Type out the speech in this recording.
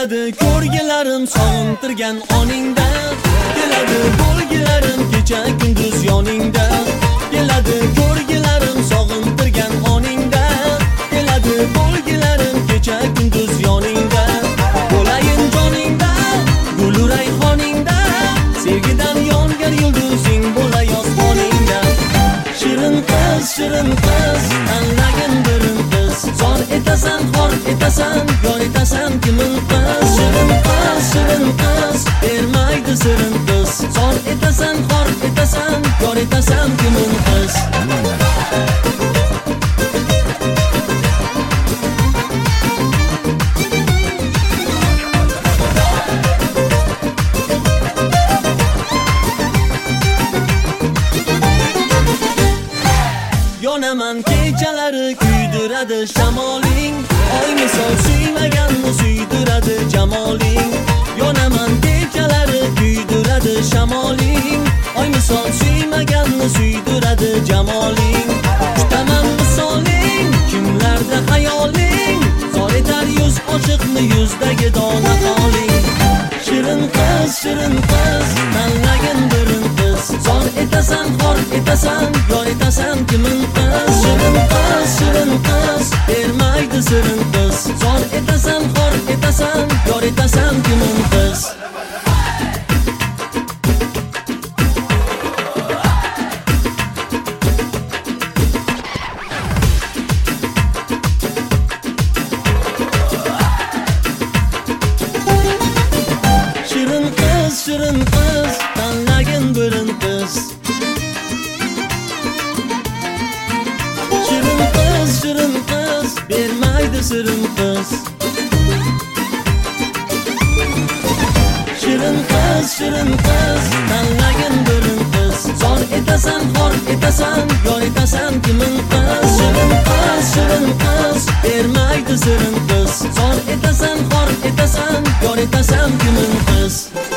keladi ko'rgilarim sog'intirgan oningda, keladi bo'lgilarim kecha kunduz yoningda, keladi ko'rgilarim sog'intirgan oningda, keladi bo'lgilarim kecha kunduz yoningda, bo'layin joningda gul rayhoningda, sevgidan yongan yulduzing bo'lay osmoningda. Shirin qiz tanlagin birin qiz, zor etasan xor etasan yor etasan kimin qiz. Shirin qiz bermaydi sirin qiz, zor etasan xor etasan yor etasan kimin qiz. Yonaman kechalari kuydiradi shamoling, oy misol suymaganni suydiradi jamoling. Yonaman kechalari kuydiradi shamoling, oy misol suymaganni suydiradi jamoling. Tutaman misoling kimlarda hayoling, zor etar yuz ochiqni yuzdagi dona qoling. Shirin qiz tanlagin birin qiz, zor etasan xor etasan yor etasan kimin qiz. Shirin qiz bermaydi sirin qiz, zor etasan xor etasan yor etasan kimin qiz. Shirin qiz tanlagin birin qiz, shirin qiz bermaydi sirin qiz. Shirin qiz tanlagin birin qiz, zor etasan xor etasan yor etasan kimin qiz. Shirin qiz bermaydi sirin qiz, zor etasan xor etasan yor etasan kimin qiz.